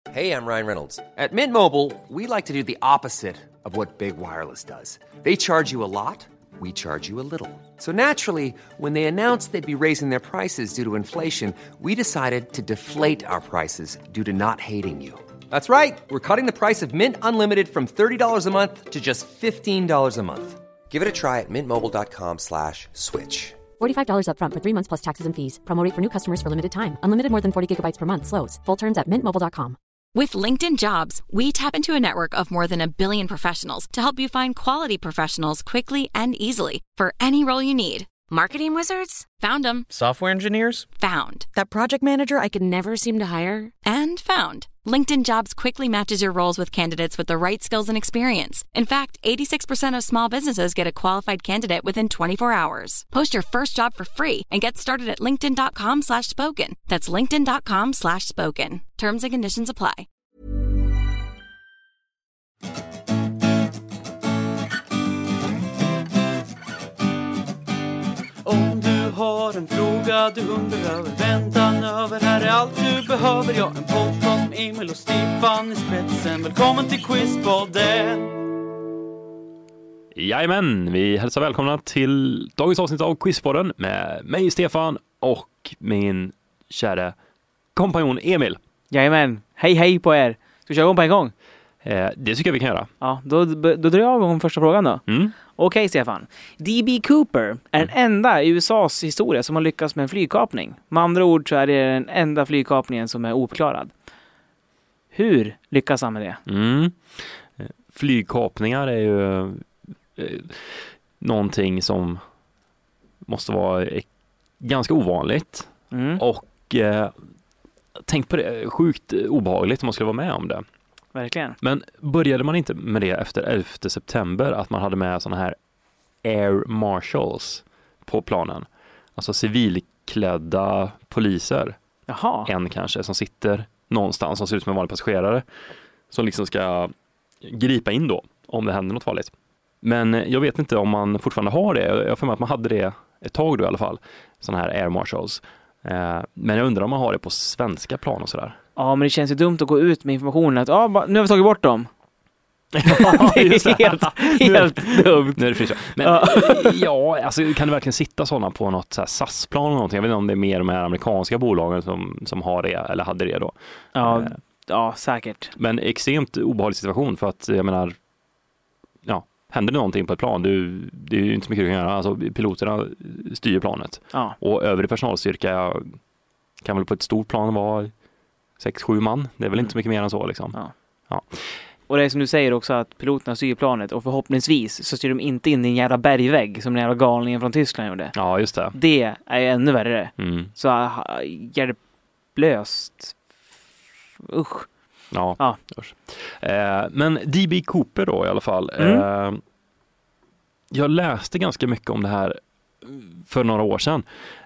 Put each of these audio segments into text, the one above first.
Hey, I'm Ryan Reynolds. At Mint Mobile, we like to do the opposite of what Big Wireless does. They charge you a lot, we charge you a little. So naturally, when they announced they'd be raising their prices due to inflation, we decided to deflate our prices due to not hating you. That's right. We're cutting the price of Mint Unlimited from $30 a month to just $15 a month. Give it a try at mintmobile.com/switch. $45 up front for 3 months plus taxes and fees. Promo rate for new customers for limited time. Unlimited more than 40 gigabytes per month. Slows full terms at mintmobile.com. With LinkedIn Jobs, we tap into a network of more than 1 billion professionals to help you find quality professionals quickly and easily for any role you need. Marketing wizards? Found them. Software engineers? Found. That project manager I could never seem to hire? And found. LinkedIn Jobs quickly matches your roles with candidates with the right skills and experience. In fact, 86% of small businesses get a qualified candidate within 24 hours. Post your first job for free and get started at linkedin.com/spoken. That's linkedin.com/spoken. Terms and conditions apply. Om du har en fråga du undrar över, väntan över, här är allt du behöver. Ja, en podcast med Emil och Stefan i spetsen. Välkommen till Quizpodden. Jajamän, vi hälsar välkomna till dagens avsnitt av Quizpodden med mig Stefan och min kära kompanjon Emil. Jajamän, hej på er. Ska vi köra igång på en gång? Det tycker jag vi kan göra. Ja, då drar jag igång första frågan då. Okej, Stefan. D.B. Cooper är den enda i USAs historia som har lyckats med en flygkapning. Med andra ord så är det den enda flygkapningen som är ouppklarad. Hur lyckas han med det? Flygkapningar är ju någonting som måste vara ganska ovanligt. Och tänk på det, sjukt obehagligt om man skulle vara med om det. Verkligen. Men började man inte med det efter 11 september att man hade med såna här air marshals på planen? Alltså civilklädda poliser. Jaha. En kanske som sitter någonstans som ser ut som en vanlig passagerare som liksom ska gripa in då om det händer något farligt. Men jag vet inte om man fortfarande har det. Jag får med att man hade det ett tag då i alla fall. Såna här air marshals. Men jag undrar om man har det på svenska plan och sådär. Ja, men det känns ju dumt att gå ut med informationen att nu har vi tagit bort dem. Det är helt dumt. Nu är det fritt. Men ja, alltså kan det verkligen sitta sådana på något så här SAS-plan eller någonting? Jag vet inte om det är mer de här amerikanska bolagen som har det eller hade det då. Ja, säkert. Men extremt obehaglig situation för att jag menar, ja, händer det någonting på ett plan, det är ju inte så mycket du kan göra. Alltså piloterna styr planet. Ja. Och övrig personalstyrka kan väl på ett stort plan vara 6-7 man. Det är väl inte så mycket mer än så liksom. Ja. Och det är som du säger också att piloterna styr planet och förhoppningsvis så styr de inte in i en jävla bergvägg som den jävla galningen från Tyskland gjorde. Ja, just det. Det är ännu värre. Så hjälplöst. Usch. Ja. Men D.B. Cooper då i alla fall. Jag läste ganska mycket om det här för några år sedan.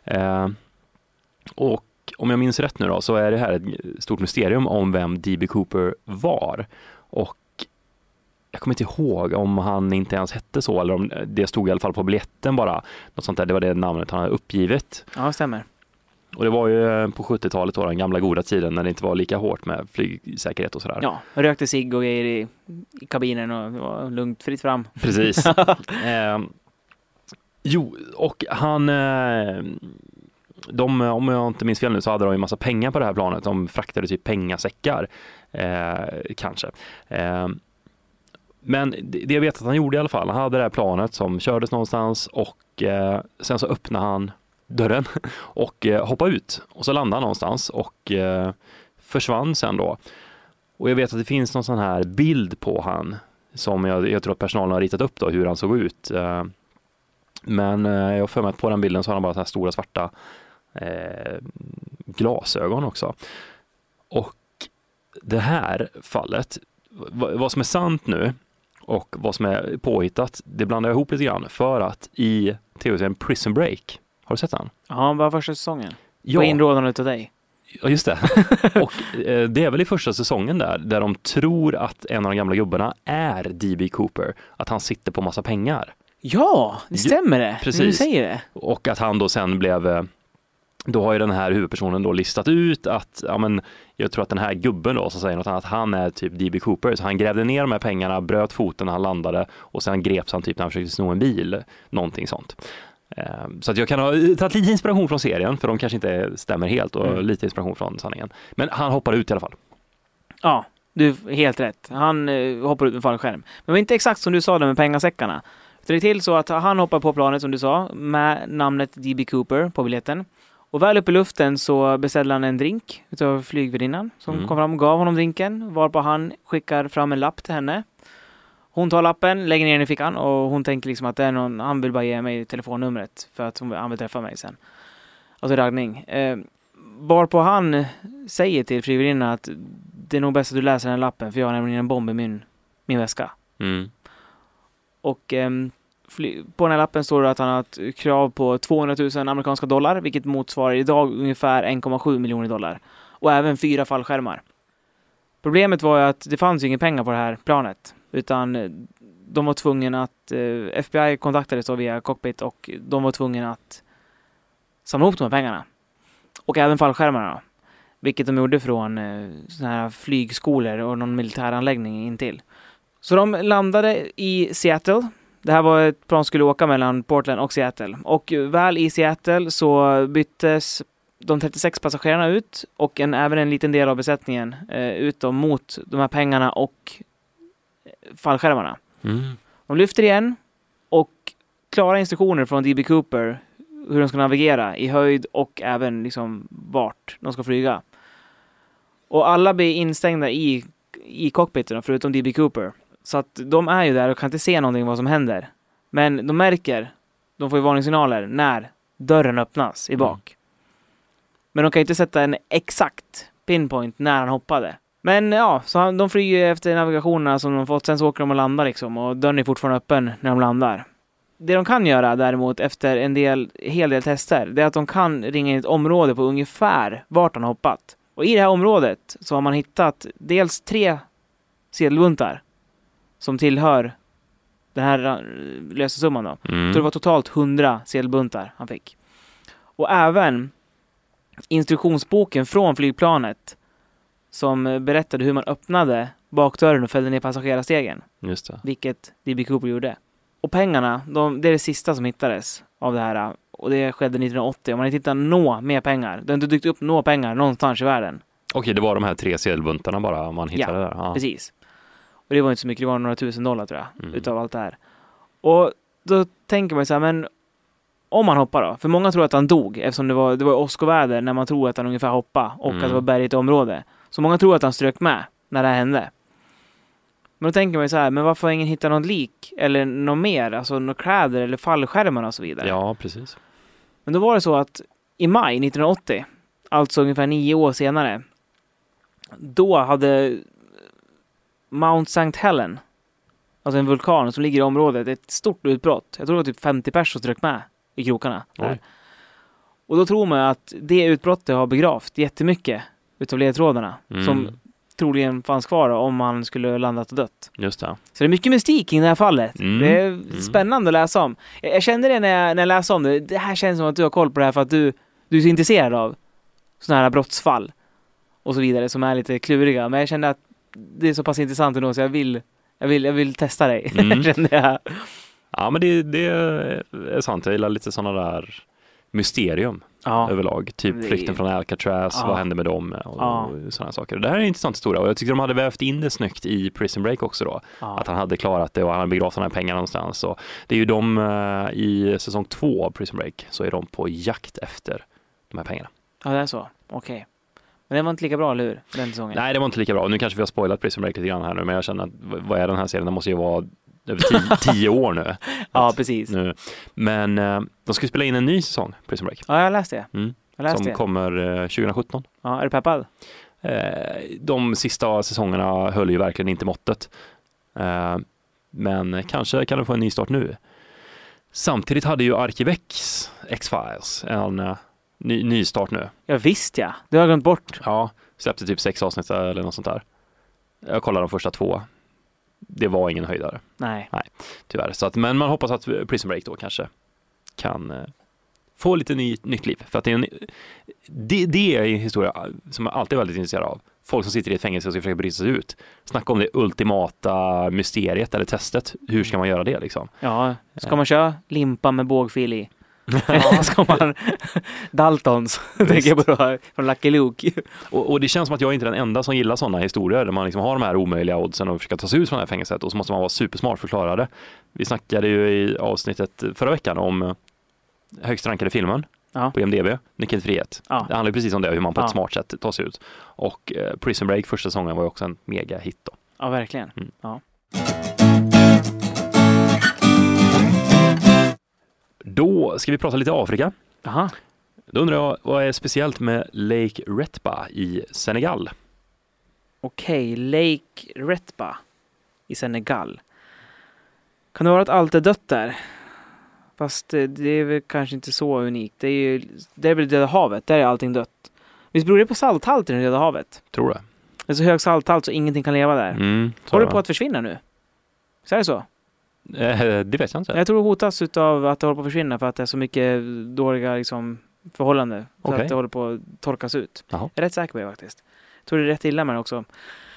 Och om jag minns rätt nu då så är det här ett stort mysterium om vem D.B. Cooper var. Och jag kommer inte ihåg om han inte ens hette så eller om det stod i alla fall på biljetten bara. Något sånt där, det var det namnet han hade uppgivit. Ja, stämmer. Och det var ju på 70-talet då, den gamla goda tiden när det inte var lika hårt med flygsäkerhet och sådär. Ja, rökte cigg och grejer i kabinen och det var lugnt fritt fram. Precis. Och han... om jag inte minns fel nu så hade de ju en massa pengar på det här planet. De fraktade typ pengasäckar. Kanske. Men det jag vet att han gjorde i alla fall. Han hade det här planet som kördes någonstans och sen så öppnade han dörren och hoppade ut. Och så landade han någonstans och försvann sen då. Och jag vet att det finns någon sån här bild på han som jag tror att personalen har ritat upp då, hur han såg ut. Men jag får med att på den bilden så har han bara så här stora svarta glasögon också. Och det här fallet, vad som är sant nu och vad som är påhittat, det blandar jag ihop lite grann för att i tv-serien Prison Break, har du sett den? Ja, var första säsongen. Ja. På inrådan utav dig. Ja, just det. Och det är väl i första säsongen där de tror att en av de gamla gubbarna är D.B. Cooper, att han sitter på massa pengar. Ja, det stämmer det. Precis. Du säger det. Och att han då sen blev då har ju den här huvudpersonen då listat ut att jag tror att den här gubben då som säger något annat, han är typ D.B. Cooper, så han grävde ner de här pengarna, bröt foten när han landade och sen greps han typ när han försökte sno en bil, någonting sånt. Så att jag kan ha tagit lite inspiration från serien, för de kanske inte stämmer helt, och lite inspiration från sanningen. Men han hoppar ut i alla fall. Ja, du är helt rätt. Han hoppar ut med fallskärm. Men det var inte exakt som du sa där med pengasäckarna. Det är till så att han hoppar på planet som du sa med namnet D.B. Cooper på biljetten. Och väl upp i luften så beställer han en drink utav flygvärdinnan som kom fram och gav honom drinken, varpå han skickar fram en lapp till henne. Hon tar lappen, lägger ner den i fickan och hon tänker liksom att det är någon, han vill bara ge mig telefonnumret för att han vill träffa mig sen. Alltså raggning. Varpå han säger till flygvärdinnan att det är nog bäst att du läser den här lappen, för jag har nämligen en bomb i min väska. Och på den här lappen står det att han har ett krav på 200 000 amerikanska dollar, vilket motsvarar idag ungefär 1,7 miljoner dollar. Och även 4 fallskärmar. Problemet var ju att det fanns ju inga pengar på det här planet, utan de var tvungna att FBI kontaktades då via cockpit, och de var tvungna att samla ihop de här pengarna. Och även fallskärmarna, vilket de gjorde från såna här flygskolor och någon militäranläggning intill. Så de landade i Seattle. Det här var ett plan som skulle åka mellan Portland och Seattle. Och väl i Seattle så byttes de 36 passagerarna ut, och även en liten del av besättningen ut mot de här pengarna och fallskärmarna. De lyfter igen och klara instruktioner från D.B. Cooper hur de ska navigera i höjd och även liksom vart de ska flyga. Och alla blir instängda i cockpiten förutom D.B. Cooper. Så att de är ju där och kan inte se någonting vad som händer. Men de märker, de får ju varningssignaler när dörren öppnas i bak. Men de kan ju inte sätta en exakt pinpoint när han hoppade. Men ja, så de flyger efter navigationerna som de fått. Sen så åker de och landar liksom, och dörren är fortfarande öppen när de landar. Det de kan göra däremot efter en hel del tester, det är att de kan ringa in ett område på ungefär vart han har hoppat. Och i det här området så har man hittat dels 3 sedelbuntar som tillhör den här lösesumman då. Så det var totalt 100 sedelbuntar han fick. Och även instruktionsboken från flygplanet som berättade hur man öppnade bakdörren och följde ner passagerarstegen. Just det. Vilket D.B. Cooper gjorde. Och pengarna, det är det sista som hittades av det här. Och det skedde 1980. Om man inte hittar mer pengar. Det har inte dykt upp pengar någonstans i världen. Okej, det var de här 3 sedelbuntarna bara man hittade där. Ja, precis. Och det var inte så mycket, det var några $1,000 tror jag, utav allt det här. Och då tänker man så här, men om han hoppar då? För många tror att han dog, eftersom det var åskoväder när man tror att han ungefär hoppade och att det var bergigt område. Så många tror att han strök med när det hände. Men då tänker man så här, men varför har ingen hittat något lik eller något mer, alltså några kläder eller fallskärmar och så vidare? Ja, precis. Men då var det så att i maj 1980, alltså ungefär 9 år senare, då hade Mount St. Helen, alltså en vulkan som ligger i området, ett stort utbrott. Jag tror det var typ 50 personer som strök med i krokarna. Och då tror man att det utbrottet har begravt jättemycket utav ledtrådarna som troligen fanns kvar om man skulle landat och dött. Just det. Så det är mycket mystik i det här fallet. Det är spännande att läsa om. Jag kände det när jag läste om det. Det här känns som att du har koll på det här för att du är så intresserad av sådana här brottsfall och så vidare som är lite kluriga. Men jag kände att det är så pass intressant ändå så jag vill testa dig. Kände jag. Ja, men det är sant. Jag gillar lite sådana där mysterium överlag. Typ flykten från Alcatraz, vad hände med dem och sådana saker. Det här är en intressant historia och jag tycker de hade vävt in det snyggt i Prison Break också då. Att han hade klarat det och han hade begravt de här pengarna någonstans. Så det är ju de i säsong 2 av Prison Break så är de på jakt efter de här pengarna. Ja, det är så. Okej. Men det var inte lika bra, eller hur? Den säsongen. Nej, det var inte lika bra. Nu kanske vi har spoilat Prison Break lite grann här nu, men jag känner att vad är den här serien? Den måste ju vara över 10 år nu. Ja, precis. Nu. Men de ska spela in en ny säsong, Prison Break. Ja, jag läste det. Som kommer 2017. Ja, är du peppad? De sista säsongerna höll ju verkligen inte måttet. Men kanske kan de få en ny start nu. Samtidigt hade ju Arkivex X-Files en ny start nu. Ja, visst ja. Du har glömt bort. Ja, släppte typ 6 avsnitt eller något sånt där. Jag kollade de första 2. Det var ingen höjdare. Nej, tyvärr. Så att, men man hoppas att Prison Break då kanske kan få lite nytt liv. För att det är en historia som jag alltid är väldigt intresserad av. Folk som sitter i ett fängelse och ska försöka bryta sig ut. Snacka om det ultimata mysteriet eller testet. Hur ska man göra det liksom? Ja, ska man köra limpa med bågfil i? Ska man Daltons, tänker jag på från Lucky Luke. Och det känns som att jag är inte den enda som gillar sådana historier där man liksom har de här omöjliga oddsen och försöka ta sig ut från det här fängelset och så måste man vara supersmart förklarade. Vi snackade ju i avsnittet förra veckan om högst rankade filmen på IMDb, Nyckeln till frihet. Ja. Det handlar ju precis om det, hur man på ett smart sätt tar sig ut. Och Prison Break första säsongen var ju också en mega hit då. Ja, verkligen. Ja. Då ska vi prata lite Afrika. Aha. Då undrar jag, vad är speciellt med Lake Retba i Senegal? Okej, Lake Retba i Senegal. Kan det vara att allt är dött där? Fast det är väl kanske inte så unikt. Det är väl Döda havet, där är allting dött. Visst beror det på salthalten i Döda havet? Tror det. Det är så hög salthalt så ingenting kan leva där. Håller det på att försvinna nu? Så är det så? Det vet jag inte. Jag tror det hotas av att det håller på att försvinna för att det är så mycket dåliga liksom, förhållanden. Så att det håller på att torkas ut. Jaha. Jag är rätt säker på det faktiskt. Jag tror det är rätt illa med det också.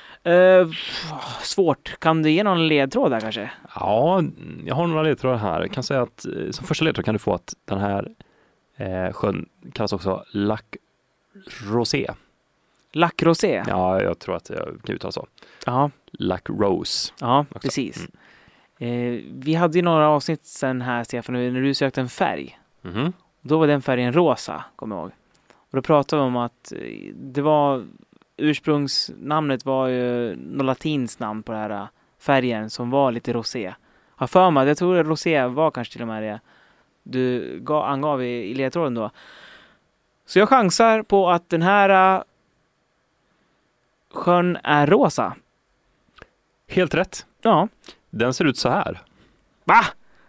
Svårt. Kan du ge någon ledtråd där kanske? Ja, jag har några ledtrådar här. Jag kan säga att som första ledtråd kan du få att den här sjön kallas också Lac Rosé. Lac Rosé? Ja, jag tror att jag kan uttala så. Ja. Lac Rose. Ja, också. Precis. Vi hade ju några avsnitt sen här, Stefan, när du sökte en färg. Då var den färgen rosa, kommer jag ihåg. Och då pratade vi om att det var ursprungsnamnet var ju något latinskt namn på den här färgen som var lite rosé. Har för mig, jag tror att rosé var kanske till och med det du angav i ledtråden då. Så jag chansar på att den här sjön är rosa. Helt rätt. Ja. Den ser ut så här. Va?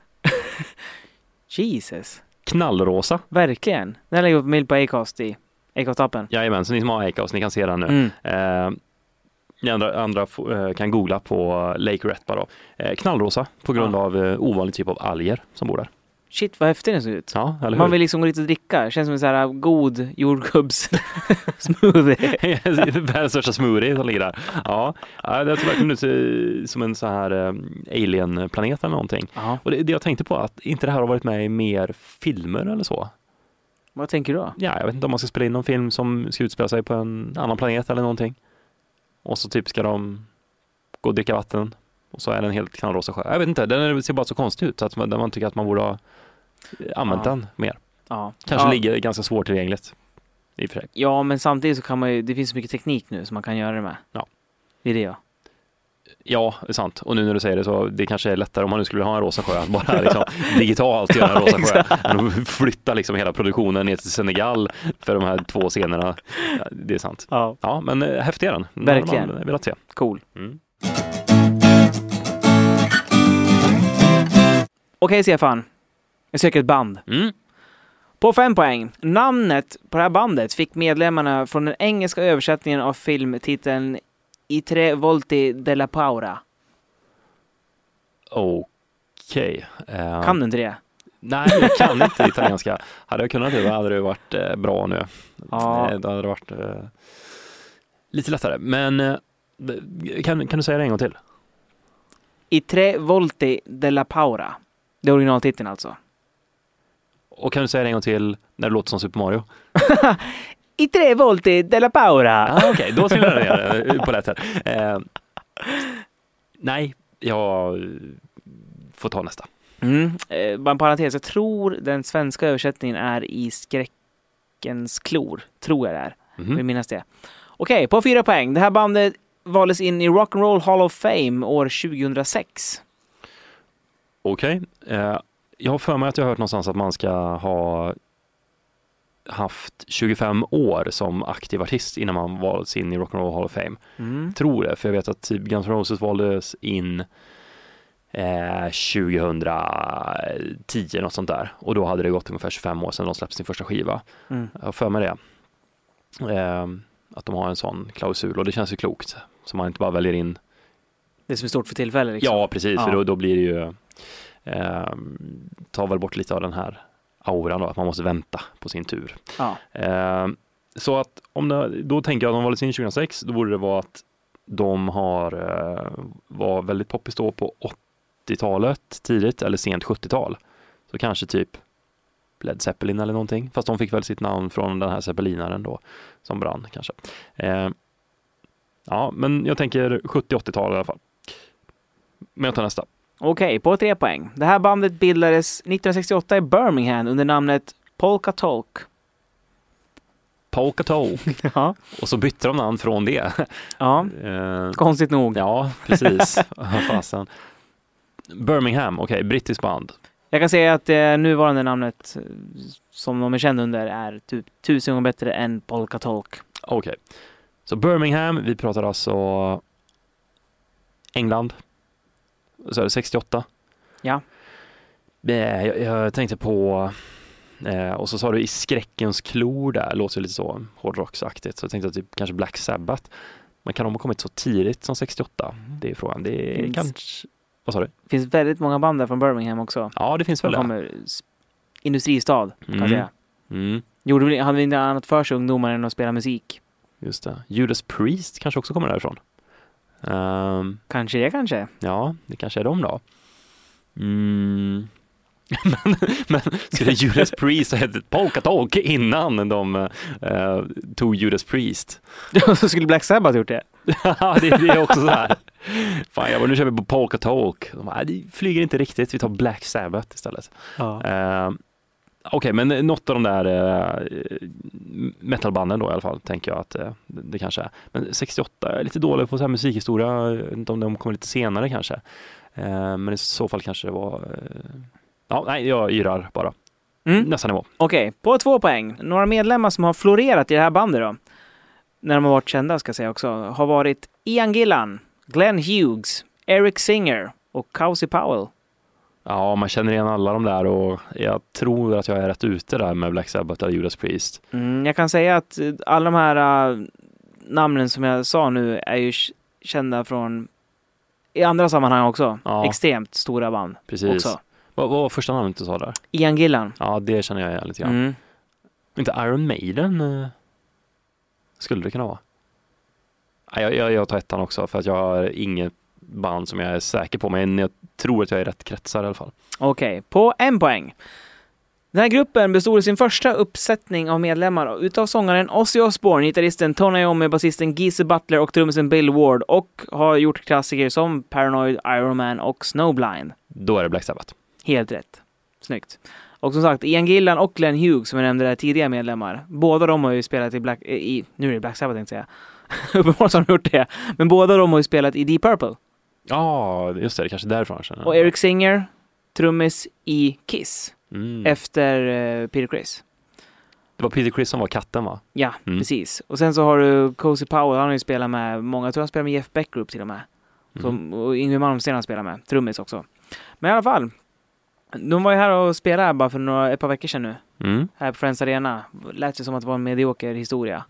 Jesus. Knallrosa. Verkligen. Den lägger upp bild på Acast i Acast-appen. Jajamän, så ni som har Acast, ni kan se den nu. Ni andra kan googla på Lake Retba då. Knallrosa på grund av ovanlig typ av alger som bor där. Shit, vad häftigt den ser ut. Ja, eller hur? Man vill liksom gå dit och dricka. Det känns som en så här god jordgubbs smoothie. Världens största smoothie som ligger där. Ja, det ser verkligen ut som en så här alien-planet eller någonting. Aha. Och det jag tänkte på att inte det här har varit med i mer filmer eller så. Vad tänker du då? Ja, jag vet inte om man ska spela in någon film som ska utspela sig på en annan planet eller någonting. Och så typ ska de gå och dricka vatten. Och så är den helt knallrosa sjö. Jag vet inte, den ser bara så konstig ut så att man tycker att man borde ha använt den mer. Ja. Kanske ligger ganska svårt tillgängligt i och för sig. Ja, men samtidigt så kan man ju, det finns så mycket teknik nu som man kan göra det med. Ja. Det är det. Ja, det är sant. Och nu när du säger det så det kanske är lättare om man nu skulle ha en rosa sjö bara liksom digitalt göra en rosa sjö än att flytta liksom hela produktionen ner till Senegal för de här 2 scenerna. Ja, det är sant. Ja, men häftig är den. Verkligen. Man velat se. Cool. Okej, Stefan. Jag söker ett band. På 5 poäng. Namnet på det här bandet fick medlemmarna från den engelska översättningen av filmtiteln I tre volti della paura. Okej. Kan du inte det? Nej, jag kan inte italienska. Hade jag kunnat det hade det varit bra nu. Ja. Då hade det varit lite lättare. Men kan du säga det en gång till? I tre volti della paura. Det är originaltiteln alltså. Och kan du säga det en gång till när det låter som Super Mario? I tre volti della paura. Okej, då trillar det ner på lätt sätt. Nej, jag får ta nästa. Bara en parentes. Jag tror den svenska översättningen är I skräckens klor. Tror jag det är. Jag vill minnas det. Okej, på 4 poäng. Det här bandet valdes in i Rock and Roll Hall of Fame år 2006. Okej. Jag har för mig att jag har hört någonstans att man ska ha haft 25 år som aktiv artist innan man valdes in i Rock and Roll Hall of Fame. Tror det, för jag vet att typ Guns N' Roses valdes in 2010 något sånt där. Och då hade det gått ungefär 25 år sedan de släppte sin första skiva. Jag har för mig det. Att de har en sån klausul och det känns ju klokt. Så man inte bara väljer in det som är stort för tillfället liksom. Ja, precis. För då blir det ju tar väl bort lite av den här auran då, att man måste vänta på sin tur. Ja. Så att då tänker jag att de valdes in 2006, då borde det vara att de var väldigt poppis då på 80-talet tidigt eller sent 70-tal. Så kanske typ Led Zeppelin eller någonting. Fast de fick väl sitt namn från den här zeppelinaren då som brann kanske. Ja, men jag tänker 70-80-tal i alla fall. Men jag tar nästa. Okej, på 3 poäng. Det här bandet bildades 1968 i Birmingham under namnet Polka Talk. Polka Talk. Ja. Och så bytte de namn från det. Ja, konstigt nog. Ja, precis. Fasen. Birmingham, okej, brittisk band. Jag kan säga att det nuvarande namnet som de är kända under är typ 1000 gånger bättre än Polka Talk. Okej. Så Birmingham, vi pratar alltså England. Så är det 68. Ja. Jag tänkte på och så sa du i skräckens klor där, låter lite så hårdrocksaktigt. Så jag tänkte typ kanske Black Sabbath. Men kan de ha kommit så tidigt som 68? Det är frågan. Det är kanske... Vad sa du? Det finns väldigt många band där från Birmingham också. Ja, det finns väl det. Industristad, kan jag säga. Mm. Hade vi inte annat för sig ungdomar än att spela musik? Just det. Judas Priest kanske också kommer därifrån. Kanske. Ja, det kanske är de då. Men skulle Judas Priest ha hetat Polka Talk innan de tog Judas Priest? Så skulle Black Sabbath gjort det? Ja, det är också så här. Fan, nu kör vi på Polka Talk. Det flyger inte riktigt, vi tar Black Sabbath istället. Ja. Okej, men något av de där metalbanden då i alla fall, tänker jag att det kanske är. Men 68 är lite dålig på så här musikhistoria, jag vet inte om de kommer lite senare kanske. Men i så fall kanske det var... jag yrar bara. Nästa nivå. Okej, på 2 poäng. Några medlemmar som har florerat i det här bandet då, när de har varit kända ska jag säga också, har varit Ian Gillan, Glenn Hughes, Eric Singer och Cozy Powell. Ja, man känner igen alla de där och jag tror att jag är rätt ute där med Black Sabbath och Judas Priest. Jag kan säga att alla de här namnen som jag sa nu är ju kända från i andra sammanhang också. Ja. Extremt stora band. Precis. Också. Vad var första namnet du sa där? Ian Gillan. Ja, det känner jag igen lite grann. Inte Iron Maiden skulle det kunna vara. Jag tar ettan också för att jag har inget band som jag är säker på, men jag tror att jag är rätt kretsar i alla fall. Okej, på 1 poäng. Den här gruppen bestod i sin första uppsättning av medlemmar utav sångaren Ozzy Osbourne, gitarristen Tony Iommi, basisten Geezer Butler och trummisen Bill Ward, och har gjort klassiker som Paranoid, Iron Man och Snowblind. Då är det Black Sabbath. Helt rätt. Snyggt. Och som sagt, Ian Gillan och Glenn Hughes, som jag nämnde där, tidiga medlemmar. Båda de har ju spelat nu är det Black Sabbath tänkte jag säga. Uppenbarligen har de gjort det. Men båda de har ju spelat i Deep Purple. Ja, just det. Kanske därifrån. Och Eric Singer, trummis i Kiss. Efter Peter Criss. Det var Peter Criss som var katten, va? Ja, precis. Och sen så har du Cozy Powell, han har ju spelat med många. Jag tror han spelar med Jeff Beck Group till och med. Och Yngwie Malmsteen har spelat med. Trummis också. Men i alla fall, de var ju här och spelade bara för ett par veckor sedan nu. Här på Friends Arena. Lät ju som att det var en medioker historia.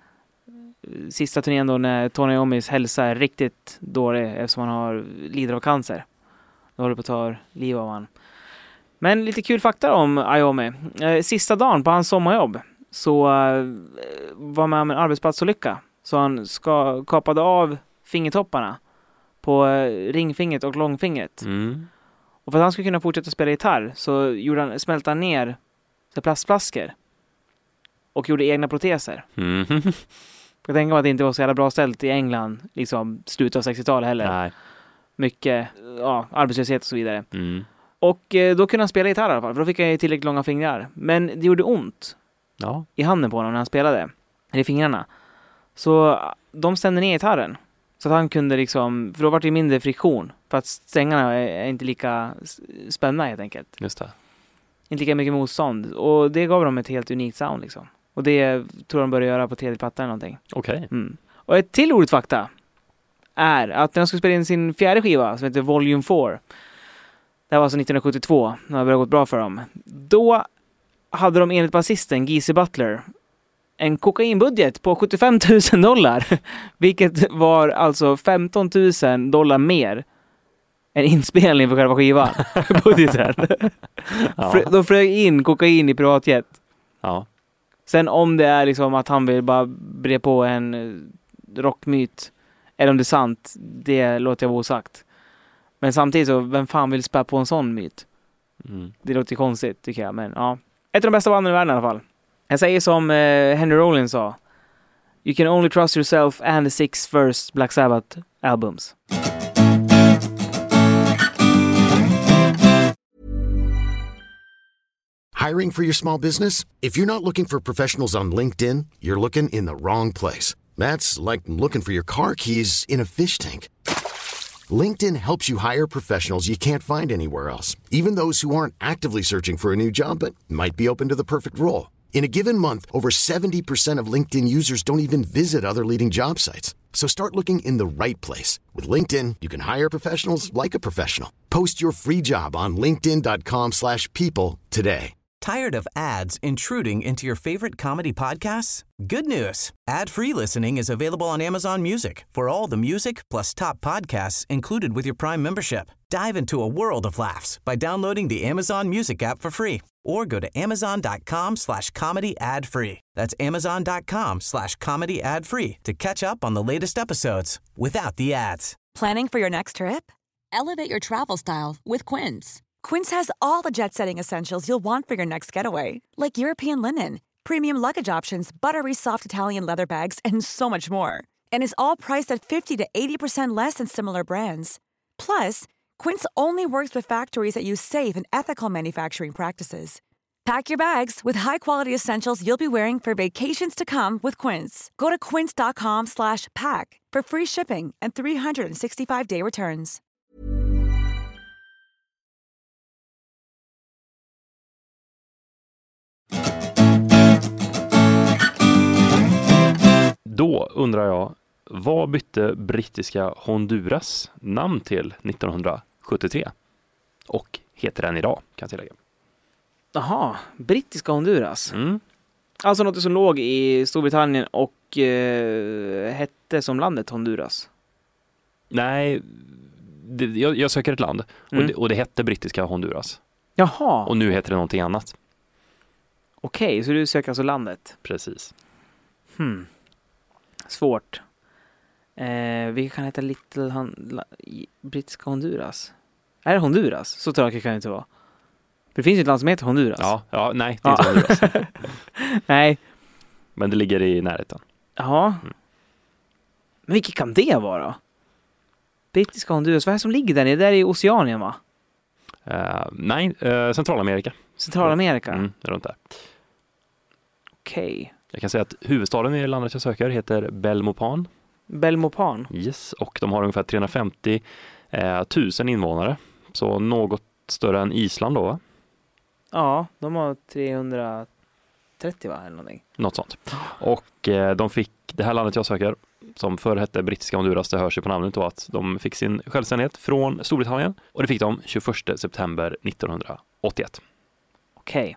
Sista turnén då när Tony Iommis hälsa är riktigt dålig eftersom han lider av cancer. Då håller på att ta liv av han. Men lite kul fakta om Iommi. Sista dagen på hans sommarjobb så var med om en arbetsplatsolycka. Så han kapade av fingertopparna på ringfingret och långfingret. Och för att han skulle kunna fortsätta spela gitarr så smälte han ner plastflaskor och gjorde egna proteser. Jag tänker att det inte var så jävla bra ställt i England, liksom slutet av 60-talet heller. Nej. Mycket arbetslöshet och så vidare. Och då kunde han spela gitarr i alla fall, för då fick han ju tillräckligt långa fingrar. Men det gjorde ont i handen på honom när han spelade, eller i fingrarna. Så de stämde ner gitarren. Så att han kunde liksom, för då var det mindre friktion. För att strängarna är inte lika spänna helt enkelt. Just det. Inte lika mycket motstånd. Och det gav dem ett helt unikt sound liksom. Och det tror de började göra på tredje plattan eller någonting. Okej. Och ett till roligt fakta är att när de skulle spela in sin 4:e skiva som heter Volume 4. Det här var alltså 1972, när det började gått bra för dem. Då hade de enligt basisten Geezer Butler en kokainbudget på $75,000. Vilket var alltså $15,000 mer en inspelning på själva skivan. Budgeten. Ja. De flög in kokain i privatjet. Ja. Sen om det är liksom att han vill bara bre på en rockmyt, eller om det är sant, det låter jag vara osagt. Men samtidigt så, vem fan vill spä på en sån myt? Det låter konstigt tycker jag, men ja. Ett av de bästa banden i världen i alla fall. Jag säger som Henry Rollins sa: You can only trust yourself and the 6 first Black Sabbath albums. Hiring for your small business? If you're not looking for professionals on LinkedIn, you're looking in the wrong place. That's like looking for your car keys in a fish tank. LinkedIn helps you hire professionals you can't find anywhere else, even those who aren't actively searching for a new job but might be open to the perfect role. In a given month, over 70% of LinkedIn users don't even visit other leading job sites. So start looking in the right place. With LinkedIn, you can hire professionals like a professional. Post your free job on linkedin.com/people today. Tired of ads intruding into your favorite comedy podcasts? Good news. Ad-free listening is available on Amazon Music for all the music plus top podcasts included with your Prime membership. Dive into a world of laughs by downloading the Amazon Music app for free or go to amazon.com/comedy ad-free. That's amazon.com/comedy ad-free to catch up on the latest episodes without the ads. Planning for your next trip? Elevate your travel style with Quince. Quince has all the jet-setting essentials you'll want for your next getaway, like European linen, premium luggage options, buttery soft Italian leather bags, and so much more. And is all priced at 50 to 80% less than similar brands. Plus, Quince only works with factories that use safe and ethical manufacturing practices. Pack your bags with high-quality essentials you'll be wearing for vacations to come with Quince. Go to quince.com/pack for free shipping and 365-day returns. Då undrar jag, vad bytte brittiska Honduras namn till 1973? Och heter den idag, kan jag tillägga. Jaha, brittiska Honduras. Alltså något som låg i Storbritannien och hette som landet Honduras. Nej, jag söker ett land och det hette brittiska Honduras. Jaha. Och nu heter det någonting annat. Okej, så du söker alltså landet. Precis. Svårt. Vi kan heta brittiska Honduras. Är det Honduras? Så tråkigt kan det inte vara. För det finns ju ett land som heter Honduras. Ja, nej, det är inte Honduras. Nej. Men det ligger i närheten. Ja. Men vilket kan det vara? Brittiska Honduras, vad är det som ligger där nere? Det där är Oceanien, va? Nej, Centralamerika. Centralamerika? Runt där. Okej. Jag kan säga att huvudstaden i landet jag söker heter Belmopan. Belmopan? Yes, och de har ungefär 350 000 invånare. Så något större än Island då, va? Ja, de har 330, va? Eller någonting. Något sånt. Och de fick, det här landet jag söker, som förr hette brittiska Honduras, det hörs ju på namnet då, att de fick sin självständighet från Storbritannien. Och det fick de 21 september 1981. Okej.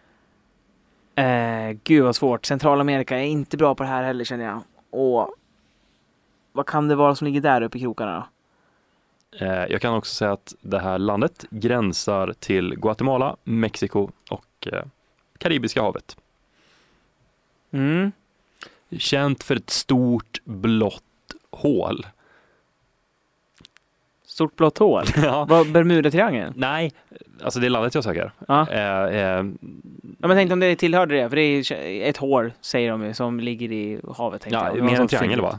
Gud vad svårt. Centralamerika är inte bra på det här heller, känner jag. Och vad kan det vara som ligger där uppe i krokarna då? Jag kan också säga att det här landet gränsar till Guatemala, Mexiko och Karibiska havet. Känt för ett stort blått hål. Stort blått hål? Ja. Vad, Bermuda-triangeln? Nej, alltså det är landet jag söker. Ja. Men tänk om det tillhörde det, för det är ett hål, säger de ju, som ligger i havet. Ja, mer en triangel, va?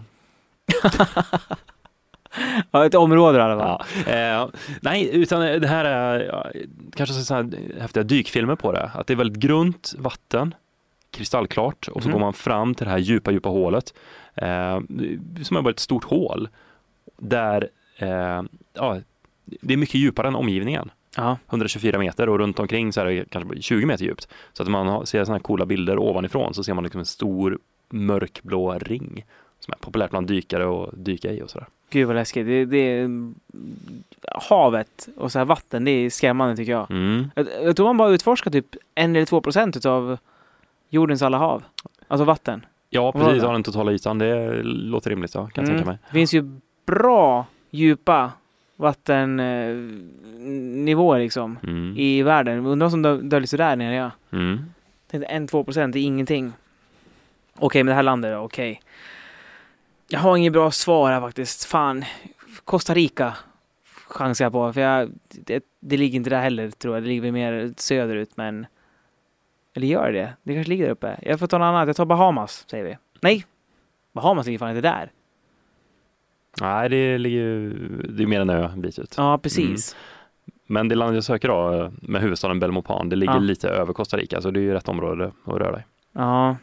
Ja, ett område där, va? Ja. Nej, utan det här är kanske så här häftiga dykfilmer på det. Att det är väldigt grunt vatten, kristallklart, och så går man fram till det här djupa hålet. Som är bara ett stort hål. Där det är mycket djupare än omgivningen. 124 meter, och runt omkring så är det kanske 20 meter djupt. Så att man ser såna här coola bilder ovanifrån, så ser man liksom en stor mörkblå ring som är populärt bland dykare och dyka i och sådär. Gud vad läskigt. Det är havet och så här vatten, det är skrämmande tycker jag. Jag tror man bara utforskar typ 1 eller 2% av jordens alla hav. Alltså vatten. Ja, precis, av den totala ytan. Det låter rimligt, ja, kan jag tänka mig. Det finns ju bra djupa vattennivå liksom i världen. Undrar vad som döljer sig där nere, ja. 1-2% är ingenting. Okej, men det här landet då, okej. Jag har ingen bra svar här faktiskt. Fan, Costa Rica chansar jag på. För det ligger inte där heller, tror jag. Det ligger mer söderut, men... Eller gör det? Det kanske ligger där uppe. Jag får ta något annat. Jag tar Bahamas, säger vi. Nej, Bahamas ligger fan inte där. Nej, det är mer en ö en bit ut. Ja, precis. Men det land jag söker då, med huvudstaden Belmopan, det ligger lite över Costa Rica, så det är ju rätt område att röra dig. Ja.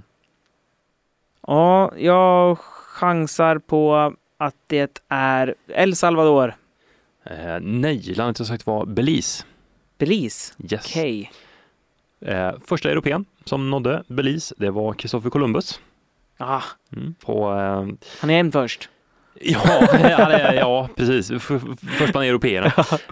Ja, jag chansar på att det är El Salvador. Nej, landet jag sökt var Belize. Belize? Yes. Okej. Första europén som nådde Belize, det var Christopher Columbus. Han är en först. Ja, precis. Först bland européerna.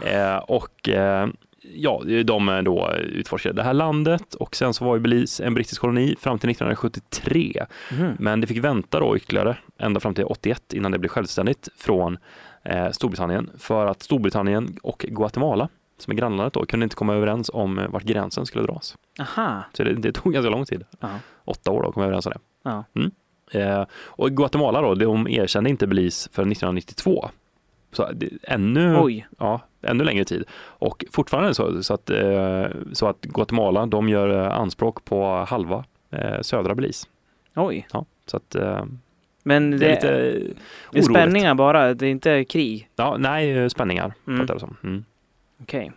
De då utforskade det här landet, och sen så var ju Belize en brittisk koloni fram till 1973. Men det fick vänta då ytterligare ända fram till 81 innan det blev självständigt från Storbritannien, för att Storbritannien och Guatemala, som är grannlandet då, kunde inte komma överens om vart gränsen skulle dras. Aha. Så det tog ganska lång tid. 8 år då kom överens om det. Ja. Och Guatemala då, de erkände inte Belize för 1992. Så det, ännu längre tid. Och fortfarande så att Guatemala, de gör anspråk på halva södra Belize. Oj. Ja, så att men det är lite det är spänningar bara, det är inte krig. Ja, nej, spänningar. Okej.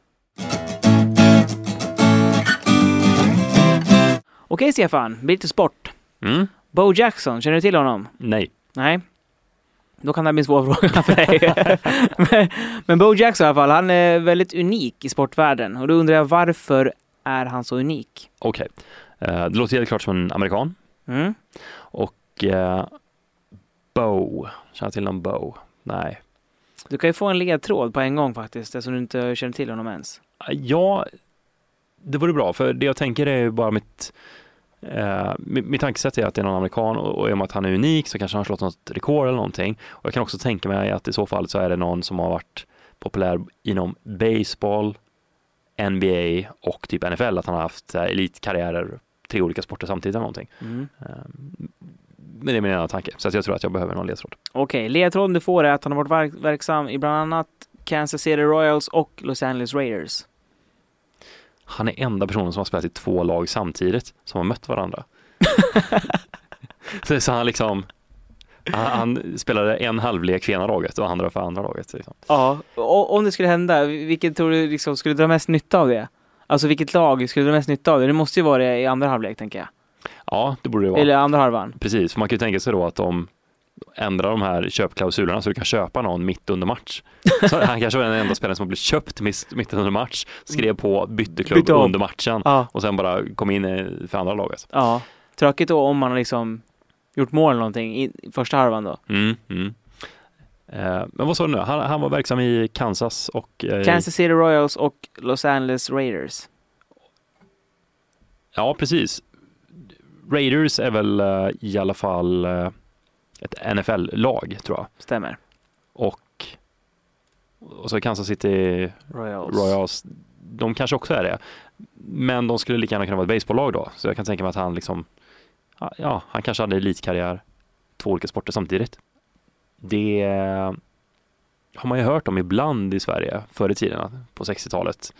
Okej, Stefan, blir lite sport. Bo Jackson, känner du till honom? Nej. Då kan det bli en svår fråga för dig. men Bo Jackson i alla fall, han är väldigt unik i sportvärlden. Och då undrar jag, varför är han så unik? Okej. Det låter helt klart som en amerikan. Och Bo, känner till någon Bo? Nej. Du kan ju få en ledtråd på en gång faktiskt, eftersom du inte känner till honom ens. Ja, det vore bra, för det jag tänker är bara mitt tankesätt är att det är någon amerikan, och i och med att han är unik så kanske han har slått något rekord eller någonting. Och jag kan också tänka mig att i så fall så är det någon som har varit populär inom baseball, NBA och typ NFL, att han har haft elitkarriärer, 3 olika sporter samtidigt eller någonting. Men det är min ena tanke, så att jag tror att jag behöver någon ledtråd. Okej, ledtråden du får är att han har varit verksam i bland annat Kansas City Royals och Los Angeles Raiders. Han är enda personen som har spelat i 2 lag samtidigt som har mött varandra. Så han liksom han spelade en halvlek för ena laget och andra för andra laget. Liksom. Ja, och om det skulle hända, vilket tror du liksom skulle dra mest nytta av det? Alltså vilket lag skulle dra mest nytta av det? Det måste ju vara det i andra halvlek, tänker jag. Ja, det borde det vara. Eller andra halvan. Precis, för man kan ju tänka sig då att de ändrar de här köpklausulerna så du kan köpa någon mitt under match. Så han kanske var den enda spelaren som blev köpt mitt under match, skrev på bytteklubb under matchen och sen bara kom in för andra laget. Ja, tråkigt då om man har liksom gjort mål eller någonting i första halvan då. Men vad sa du nu? Han var verksam i Kansas och Kansas City Royals och Los Angeles Raiders. Ja, precis. Raiders är väl i alla fall ett NFL-lag, tror jag. Stämmer. Och så Kansas City Royals, de kanske också är det. Men de skulle lika gärna kunna vara ett baseballlag då. Så jag kan tänka mig att han liksom, han kanske hade elitkarriär 2 olika sporter samtidigt. Det har man ju hört om ibland i Sverige förr i tiden, på 60-talet.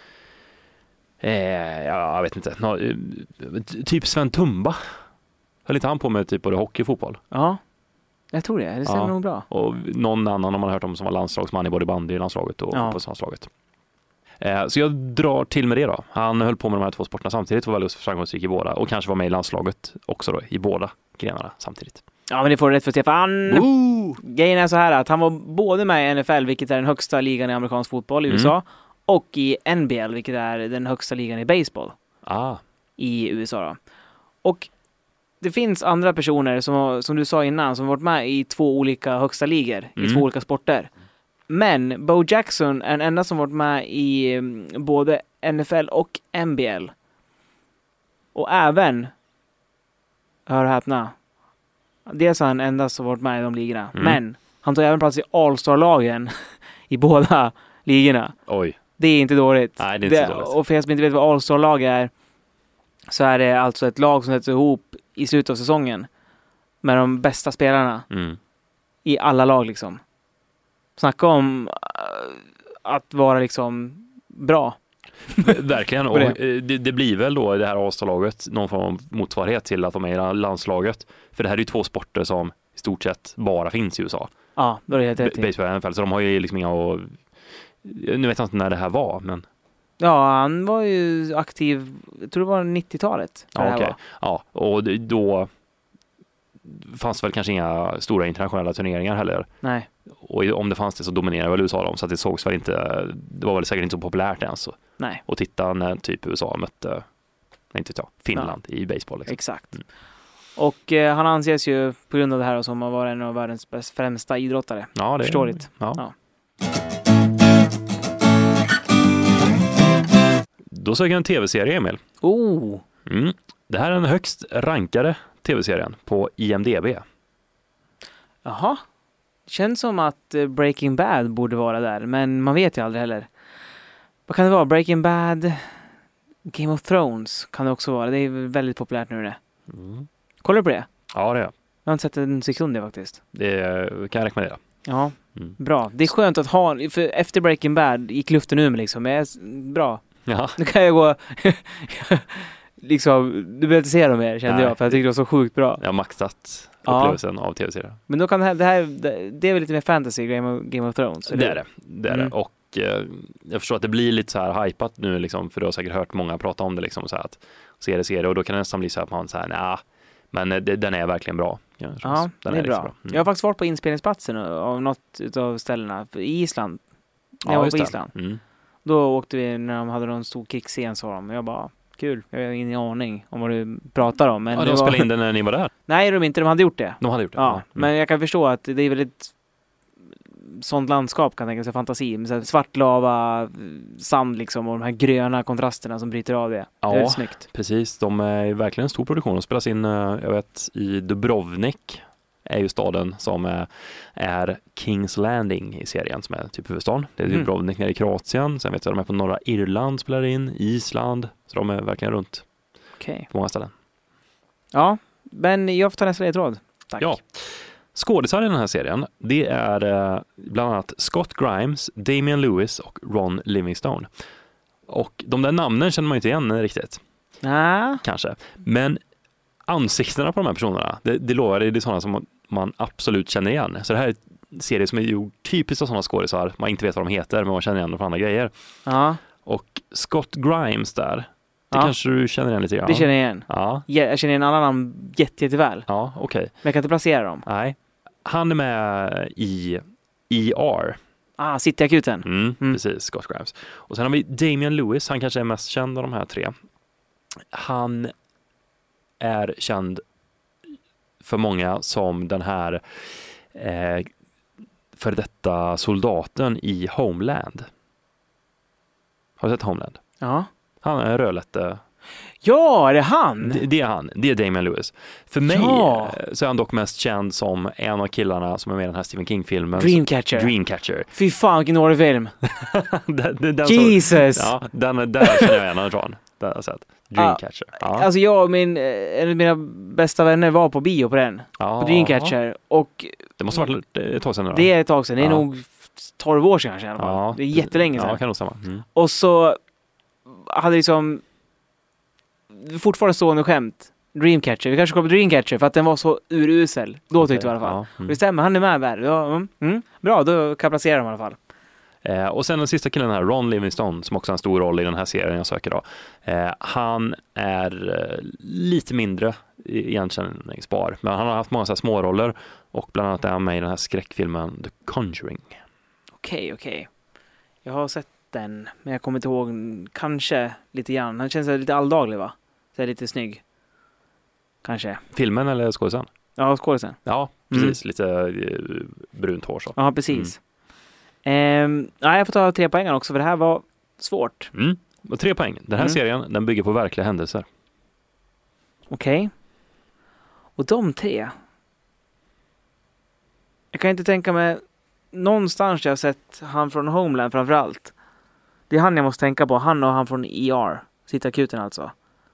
Jag vet inte. Typ Sven Tumba. Höll inte han på med typ både hockey och fotboll? Ja, jag tror det. Det stämmer nog bra. Och någon annan har man hört om som var landslagsman i både bandylandslaget och fotbollslandslaget. Så jag drar till med det då. Han höll på med de här 2 sporterna samtidigt, var väldigt framgångsrik i båda och kanske var med i landslaget också då, i båda grenarna samtidigt. Ja, men det får du rätt för, Stefan. Grejen är så här att han var både med i NFL, vilket är den högsta ligan i amerikansk fotboll i USA, och i NBL, vilket är den högsta ligan i baseball i USA då. Och det finns andra personer som du sa innan som varit med i 2 olika högsta ligor i 2 olika sporter. Men Bo Jackson är den enda som varit med i både NFL och NBL. Och även, hör och häpna, dels är han enda som varit med i de ligorna. Men Han tar även plats i All-Star-lagen i båda ligorna. Oj. Det är inte dåligt. Nej, det är inte så dåligt. Och för er som inte vet vad All-Star-lag är, så är det alltså ett lag som sätts ihop i slutet av säsongen med de bästa spelarna i alla lag liksom. Snacka om att vara liksom bra. Verkligen, och det blir väl då i det här All-Star-laget någon form av motsvarighet till att de är i landslaget. För det här är ju 2 sporter som i stort sett bara finns i USA. Ja, då är det helt rätt. Baseball i alla fall, så de har ju liksom inga nu vet jag inte när det här var, men ja, han var ju aktiv, jag tror det var 90-talet. Ja, okej. Ja, och då fanns väl kanske inga stora internationella turneringar heller. Nej. Och om det fanns det så dominerade väl USA dem, så att det sågs väl inte, det var väl säkert inte så populärt ens. Nej. Och titta när typ USA mötte Finland i baseball. Liksom. Exakt. Och han anses ju på grund av det här som att vara en av världens främsta idrottare. Ja, det förståeligt. Ja. Då söker jag en tv-serie, Emil. Det här är den högst rankade tv-serien på IMDb. Jaha. Känns som att Breaking Bad borde vara där, men man vet ju aldrig heller. Vad kan det vara? Breaking Bad, Game of Thrones kan det också vara. Det är väldigt populärt nu det. Kollar du på det? Ja, det är jag. Jag har inte sett en sekund det faktiskt. Det kan jag rekommendera. Ja, bra. Det är skönt att ha, för efter Breaking Bad gick luften ur mig liksom. Bra. Ja. Nu kan jag gå liksom, du behöver inte se dem mer, kände jag, för jag tyckte det var så sjukt bra. Jag har maxat upplevelsen av tv-serier. Men då kan det är väl lite mer fantasy, Game of Thrones? Det är det. Och jag förstår att det blir lite så här hypat nu liksom, för du har säkert hört många prata om det liksom, så här att serie, och då kan det nästan bli så att man säger men den är verkligen bra. Ja, den är bra. Jag har faktiskt varit på inspelningsplatsen av något av ställena i Island. Jag var på Island. Då åkte vi när de hade någon stor krigsscen, sa de. Jag bara, kul. Jag har ingen aning om vad du pratar om. Men de spelade in den när ni var där? Nej, de hade gjort det. De hade gjort det? Ja. Men jag kan förstå att det är väldigt sånt landskap, kan tänka sig fantasi. Med så svart lava, sand liksom, och de här gröna kontrasterna som bryter av det. Det är väldigt snyggt. Precis. De är verkligen en stor produktion. De spelas in, jag vet, i Dubrovnik är ju staden som är Kings Landing i serien, som är typ huvudstaden. Det är Dubrovnik nere i Kroatien. Sen vet jag att de är på norra Irland, spelar in, Island. Så de är verkligen runt på många ställen. Ja, men jag får ta nästa ledtråd. Tack. Ja. Skådisar i den här serien, det är bland annat Scott Grimes, Damian Lewis och Ron Livingstone. Och de där namnen känner man ju inte igen riktigt. Kanske. Men ansiktena på de här personerna, det lovar, det är sådana som man absolut känner igen. Så det här är en serie som är ju typiskt av sådana skådisar. Man inte vet vad de heter, men man känner igen dem från andra grejer. Ja. Och Scott Grimes där, det kanske du känner igen lite grann. Det känner jag igen. Ja. Jag känner igen alla namn jätteväl. Ja, okej. Men jag kan inte placera dem. Nej. Han är med i ER. Cityakuten. Precis, Scott Grimes. Och sen har vi Damian Lewis, han kanske är mest känd av de här 3. Han är känd för många som den här för detta soldaten i Homeland. Har du sett Homeland? Ja. Han är rödlätte. Ja, är det han? Det är han. Det är Damian Lewis. För mig så är han dock mest känd som en av killarna som är med i den här Stephen King-filmen. Dreamcatcher. Fy fan, vilken dålig film. den Jesus! Den känner jag igen från. Den har jag sett. Dreamcatcher. Alltså jag och en av mina bästa vänner var på bio på den. På Dreamcatcher. Och det måste ha varit ett tag sedan då. Det är ett tag sedan. Det är nog 12 år sedan kanske i alla fall. Det är jättelänge sedan. Ja, kan nog stämma. Och så hade liksom fortfarande stående skämt. Dreamcatcher. Vi kanske kommer på Dreamcatcher för att den var så urusel. Då tyckte vi i alla fall. Det stämmer, han är med där. Ja, bra, då kan jag placera dem i alla fall. Och sen den sista killen här, Ron Livingstone, som också har en stor roll i den här serien jag söker då. Han är lite mindre igenkänningsbar, men han har haft många så här små roller, och bland annat är han med i den här skräckfilmen The Conjuring. Okej. Jag har sett den, men jag kommer inte ihåg kanske lite grann. Han känns lite alldaglig, va? Så är lite snygg. Kanske. Filmen eller skådisen? Ja, skådisen. Ja, precis. Lite brunt hår så. Ja, precis. Jag får ta 3 poäng också, för det här var svårt. Och 3 poäng. Den här serien, den bygger på verkliga händelser. Okej. Och de 3. Jag kan inte tänka mig någonstans jag har sett han från Homeland framförallt. Det är han jag måste tänka på. Han och han från ER. Sittakuten alltså.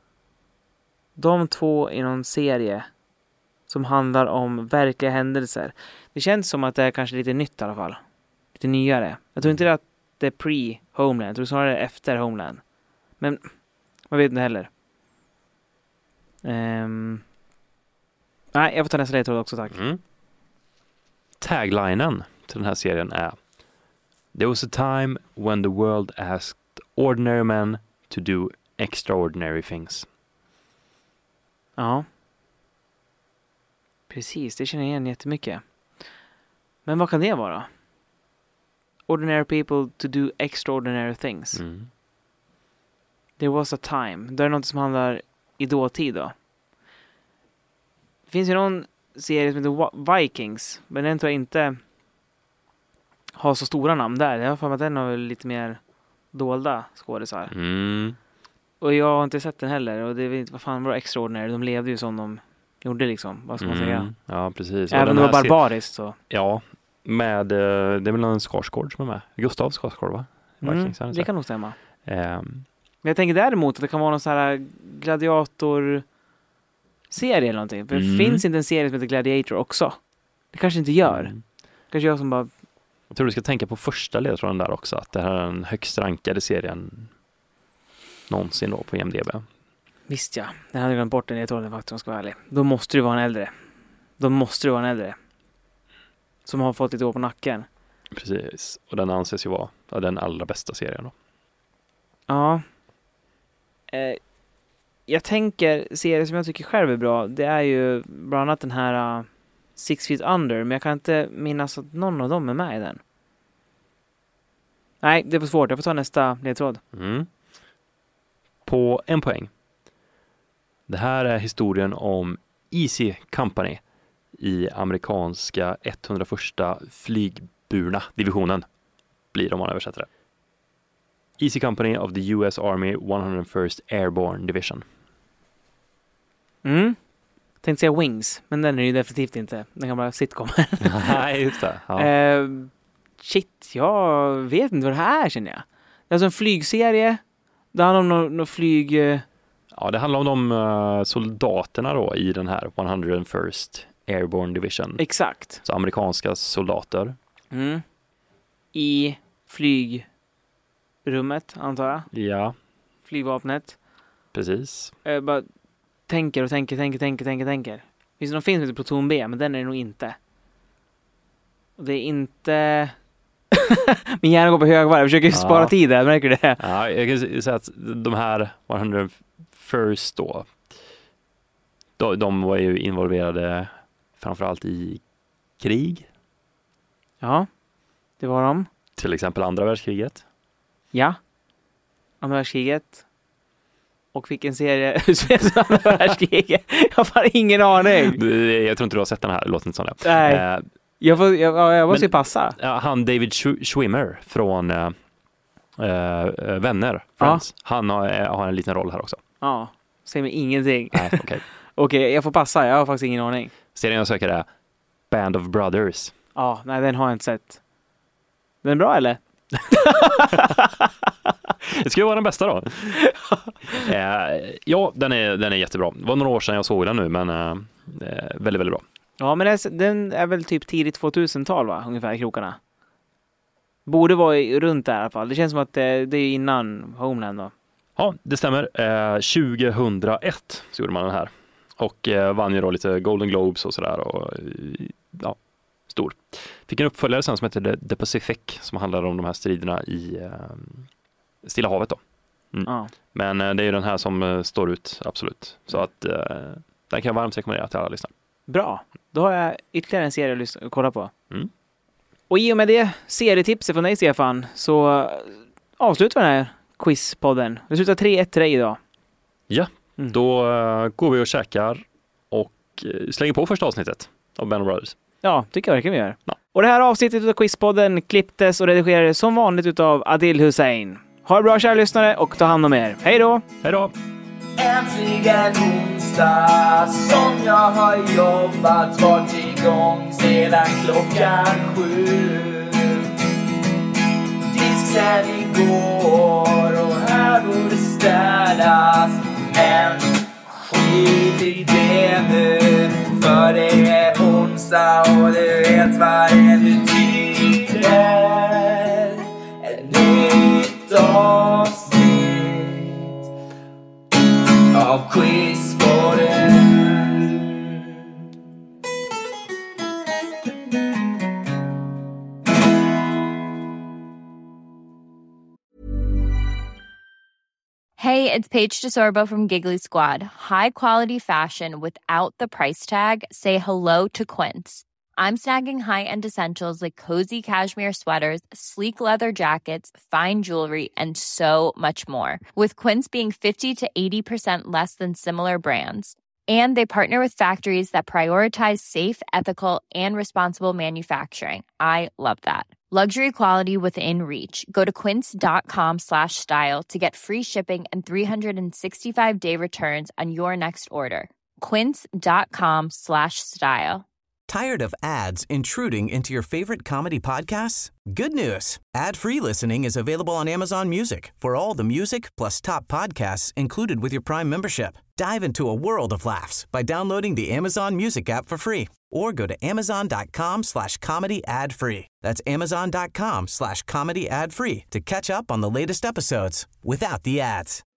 De två i någon serie som handlar om verkliga händelser. Det känns som att det är kanske lite nytt i alla fall. Lite nyare. Jag tror inte att det är pre-Homeland. Jag tror snarare det är efter Homeland. Men man vet inte heller. Nej, jag får ta nästa ledtråd också, tack. Taglinen till den här serien är: There was a time when the world asked ordinary men to do extraordinary things. Ja. Precis, det känner jag igen jättemycket. Men vad kan det vara? Ordinary people to do extraordinary things. There was a time. Det är något som handlar i dåtid då. Det finns ju någon serie som heter Vikings. Men den tror jag inte har så stora namn där. Jag har för mig att den har lite mer dolda skådisar. Och jag har inte sett den heller. Och det vet inte vad fan var extraordinary. De levde ju som de gjorde liksom. Vad ska man säga? Ja, precis. Även om det var barbariskt så. Ja, med det är väl någon Skarsgård som är med. Gustav Skarsgård, va? Vikings, det kan nog stämma. Men jag tänker däremot att det kan vara någon sån här gladiator-serie eller någonting. För det finns inte en serie som heter Gladiator också. Det kanske inte gör. Kanske jag som bara... Jag tror du ska tänka på första ledtråden där också. Att det här är den högst rankade serien någonsin då på IMDb. Visst ja. Den hade glömt bort den ledtråden faktiskt, om jag ska vara ärlig. Då måste det vara en äldre. Som har fått lite år på nacken. Precis. Och den anses ju vara den allra bästa serien då. Ja. Jag tänker, serier som jag tycker själv är bra, det är ju bland annat den här 6 Feet Under, men jag kan inte minnas att någon av dem är med i den. Nej, det var svårt. Jag får ta nästa ledtråd. På en poäng. Det här är historien om Easy Company i amerikanska 101 flygburna divisionen, blir om man översätter det. Easy Company of the US Army 101st Airborne Division. Tänkte säga Wings, men den är ju definitivt inte. Den kan bara sitcom. Nej, just det. Ja. Shit, jag vet inte vad det här känner jag. Det är alltså en flygserie. Det handlar om någon flyg... Ja, det handlar om de soldaterna då i den här 101st Airborne Division. Exakt. Så amerikanska soldater. I flygrummet, antar jag. Ja. Flygvapnet. Precis. Jag bara tänker. Finns det någon film som heter Pluton B, men den är det nog inte. Och det är inte... Min hjärna går på högvarv. Jag försöker spara tid där, märker du det? Ja, jag kan säga att de här 101st då, de var ju involverade framförallt i krig. Ja, det var de. Till exempel andra världskriget. Ja, andra världskriget. Och fick en serie utspelas andra världskriget. Jag har fan ingen aning. Jag tror inte du har sett den här, låter inte som det. Nej, jag måste ju passa. Han David Schwimmer från Vänner, Friends. Ja. Han har en liten roll här också. Ja, säger mig ingenting. Nej, okej. Okej, jag får passa. Jag har faktiskt ingen aning. Serien jag söker är Band of Brothers. Ja, nej, den har jag inte sett. Den är bra, eller? Det ska ju vara den bästa då. Ja, den är jättebra. Det var några år sedan jag såg den nu, men väldigt, väldigt bra. Ja, men den är väl typ tidigt 2000-tal, va? Ungefär i krokarna. Borde vara runt där i alla fall. Det känns som att det är innan Homeland då. Ja, det stämmer. 2001 så gjorde man den här. Och vann ju då lite Golden Globes och sådär. Och ja, stor. Fick en uppföljare sen som heter The Pacific, som handlar om de här striderna i Stilla havet då. Ja. Men det är ju den här som står ut, absolut. Så att den kan jag varmt rekommendera till alla lyssnare. Bra. Då har jag ytterligare en serie att kolla på. Och i och med det serietipset från dig, Stefan, så avslutar vi den här quizpodden. Det slutar 3-1 till dig idag. Ja, då går vi och käkar och slänger på första avsnittet av Band of Brothers. Ja, tycker jag verkligen vi gör. Ja. Och det här avsnittet av quizpodden klipptes och redigerades som vanligt utav Adil Hussein. Ha det bra, kära lyssnare, och ta hand om er. Hej då! Hej då! Äntligen onsdag som jag har jobbat, varit igång sedan klockan 7. Disk sen igår och här borde städas, men skit i det nu, för det är onsdag och du vet vad det betyder. Ett nytt avsnitt av Quizpodden. Hey, it's Paige DeSorbo from Giggly Squad. High quality fashion without the price tag. Say hello to Quince. I'm snagging high-end essentials like cozy cashmere sweaters, sleek leather jackets, fine jewelry, and so much more. With Quince being 50 to 80% less than similar brands. And they partner with factories that prioritize safe, ethical, and responsible manufacturing. I love that. Luxury quality within reach. Go to quince.com/style to get free shipping and 365-day returns on your next order. Quince.com/style. Tired of ads intruding into your favorite comedy podcasts? Good news. Ad-free listening is available on Amazon Music for all the music plus top podcasts included with your Prime membership. Dive into a world of laughs by downloading the Amazon Music app for free or go to amazon.com/comedy ad-free. That's amazon.com/comedy ad-free to catch up on the latest episodes without the ads.